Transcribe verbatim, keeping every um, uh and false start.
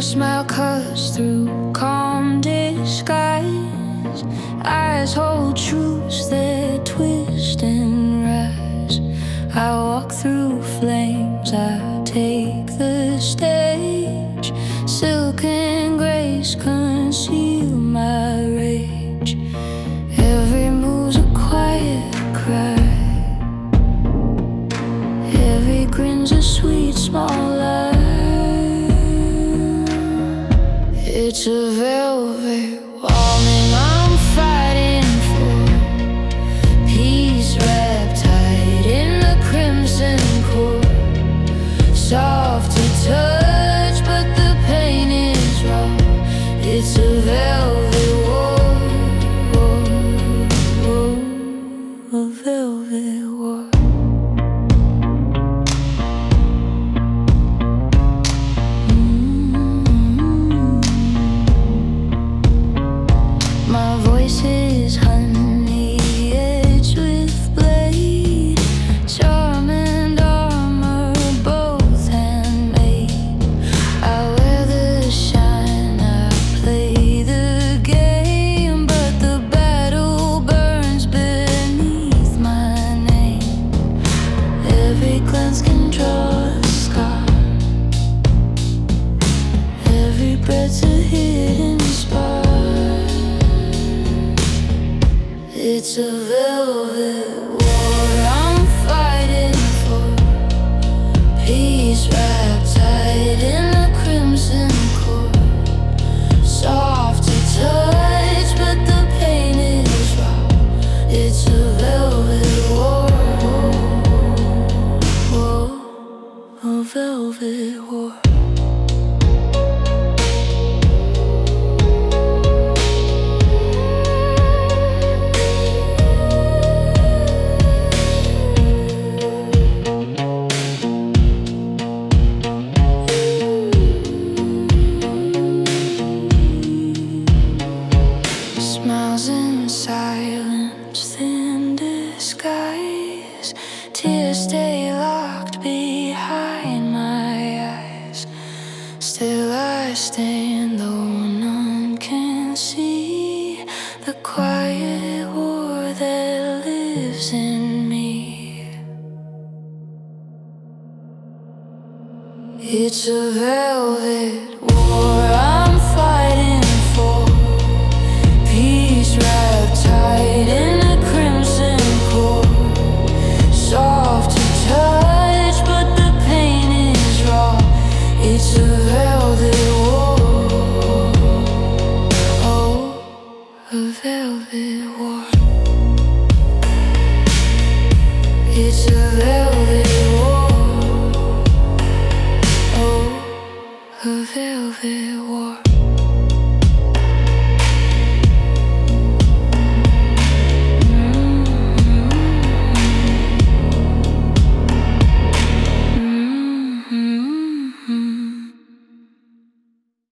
smile cuts through calm disguise. Eyes hold truths that twist and rise. I walk through flames, I take the stage. Silk and grace conceal my rage. Every move's a quiet cry. Every grin's a sweet small lie. It's a velvet warming I'm fighting for. Peace wrapped tight in the crimson core. Soft to touch, but the pain is raw. It's a velvet war, war, war, a velvet war. My voice is honey edged with blade. Charm and armor, both handmade. I wear the shine, I play the game, but the battle burns beneath my name. Every glance can draw a scar. Every breath's a hidden spark. It's a velvet war I'm fighting for. Peace wrapped tight in the crimson core. Soft to touch, but the pain is raw. It's a velvet war, war, a velvet war. Smiles in silence, thin disguise. Tears stay locked behind my eyes. Still I stand, though none can see the quiet war that lives in me. It's a velvet war I'm fighting for. Peace wrapped tight in the crimson core. Soft to touch, but the pain is raw. It's a velvet war, oh, a velvet war.